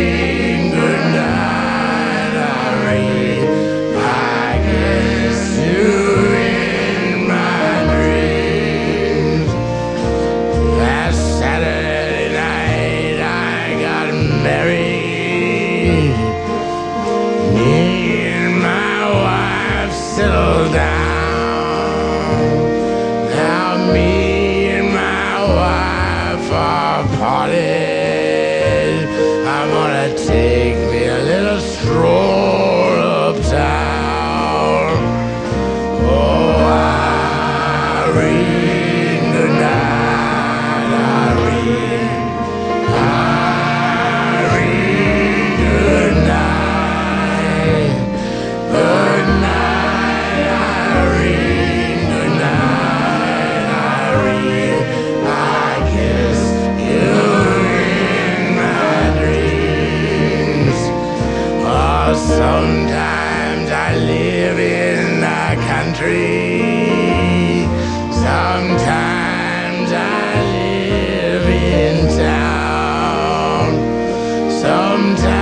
good night, Irene. I kiss you in my dreams. Last Saturday night I got married. Me and my wife settled down. Now me and my wife are parted. I'm gonna take me a little stroll uptown. Oh, Irene, good night, Irene. Irene, good night. Good night, Irene. Good night, Irene. I kiss you in my dreams. Oh, sometimes I live in the country. Sometimes I live in town. Sometimes